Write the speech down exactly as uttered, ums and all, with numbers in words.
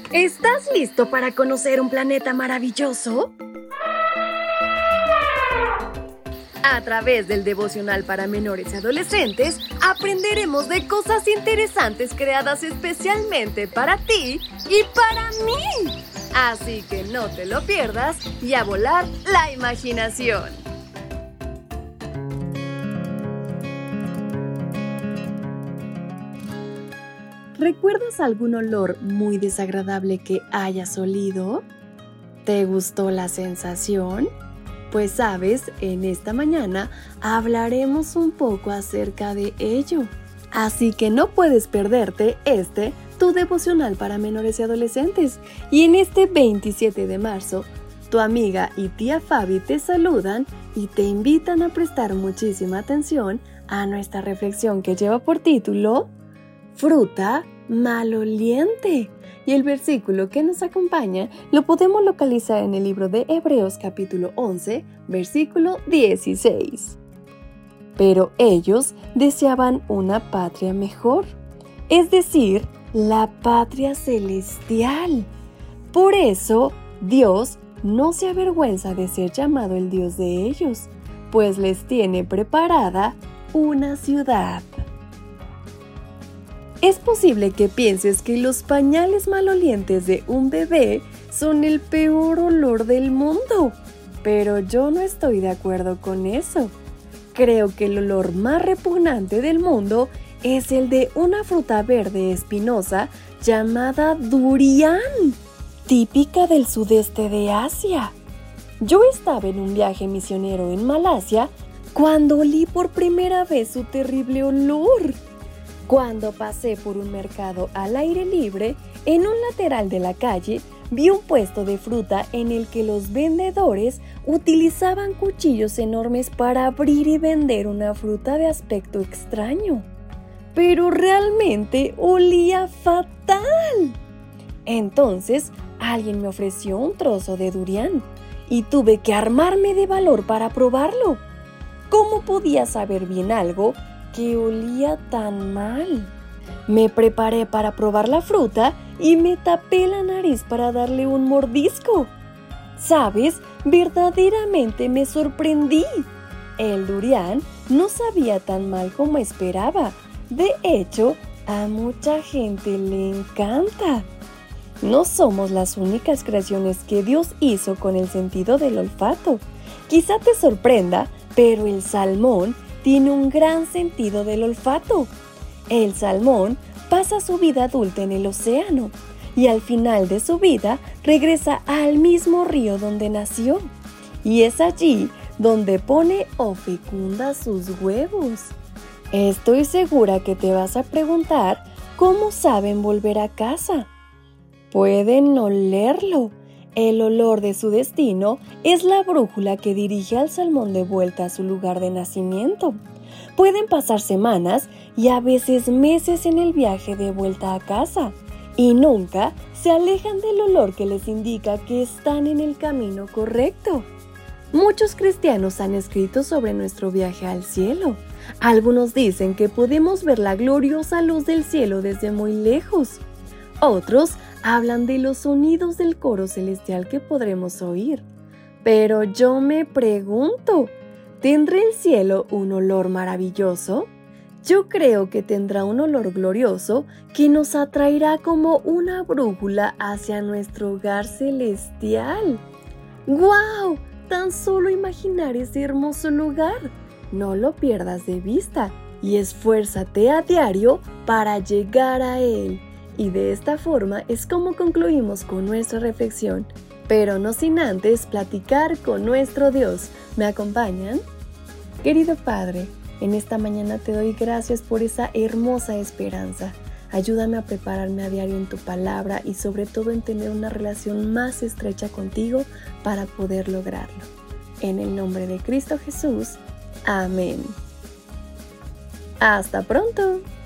¿Estás listo para conocer un planeta maravilloso? A través del devocional para menores y adolescentes, aprenderemos de cosas interesantes creadas especialmente para ti y para mí. Así que no te lo pierdas y a volar la imaginación. ¿Recuerdas algún olor muy desagradable que hayas olido? ¿Te gustó la sensación? Pues sabes, en esta mañana hablaremos un poco acerca de ello. Así que no puedes perderte este, tu devocional para menores y adolescentes. Y en este veintisiete de marzo, tu amiga y tía Fabi te saludan y te invitan a prestar muchísima atención a nuestra reflexión que lleva por título Fruta maloliente. Y el versículo que nos acompaña lo podemos localizar en el libro de Hebreos capítulo once, versículo dieciséis. Pero ellos deseaban una patria mejor, es decir, la patria celestial. Por eso, Dios no se avergüenza de ser llamado el Dios de ellos, pues les tiene preparada una ciudad. Es posible que pienses que los pañales malolientes de un bebé son el peor olor del mundo, pero yo no estoy de acuerdo con eso. Creo que el olor más repugnante del mundo es el de una fruta verde espinosa llamada durián, típica del sudeste de Asia. Yo estaba en un viaje misionero en Malasia cuando olí por primera vez su terrible olor. Cuando pasé por un mercado al aire libre, en un lateral de la calle, vi un puesto de fruta en el que los vendedores utilizaban cuchillos enormes para abrir y vender una fruta de aspecto extraño. Pero realmente olía fatal. Entonces, alguien me ofreció un trozo de durián y tuve que armarme de valor para probarlo. ¿Cómo podía saber bien algo que olía tan mal? Me preparé para probar la fruta y me tapé la nariz para darle un mordisco. ¿Sabes? Verdaderamente me sorprendí. El durián no sabía tan mal como esperaba. De hecho, a mucha gente le encanta. No somos las únicas creaciones que Dios hizo con el sentido del olfato. Quizá te sorprenda, pero el salmón tiene un gran sentido del olfato. El salmón pasa su vida adulta en el océano y al final de su vida regresa al mismo río donde nació. Y es allí donde pone o fecunda sus huevos. Estoy segura que te vas a preguntar cómo saben volver a casa. Pueden olerlo. El olor de su destino es la brújula que dirige al salmón de vuelta a su lugar de nacimiento. Pueden pasar semanas y a veces meses en el viaje de vuelta a casa y nunca se alejan del olor que les indica que están en el camino correcto. Muchos cristianos han escrito sobre nuestro viaje al cielo. Algunos dicen que podemos ver la gloriosa luz del cielo desde muy lejos. Otros hablan de los sonidos del coro celestial que podremos oír. Pero yo me pregunto, ¿tendrá el cielo un olor maravilloso? Yo creo que tendrá un olor glorioso que nos atraerá como una brújula hacia nuestro hogar celestial. ¡Guau! Tan solo imaginar ese hermoso lugar. No lo pierdas de vista y esfuérzate a diario para llegar a él. Y de esta forma es como concluimos con nuestra reflexión, pero no sin antes platicar con nuestro Dios. ¿Me acompañan? Querido Padre, en esta mañana te doy gracias por esa hermosa esperanza. Ayúdame a prepararme a diario en tu palabra y sobre todo en tener una relación más estrecha contigo para poder lograrlo. En el nombre de Cristo Jesús. Amén. ¡Hasta pronto!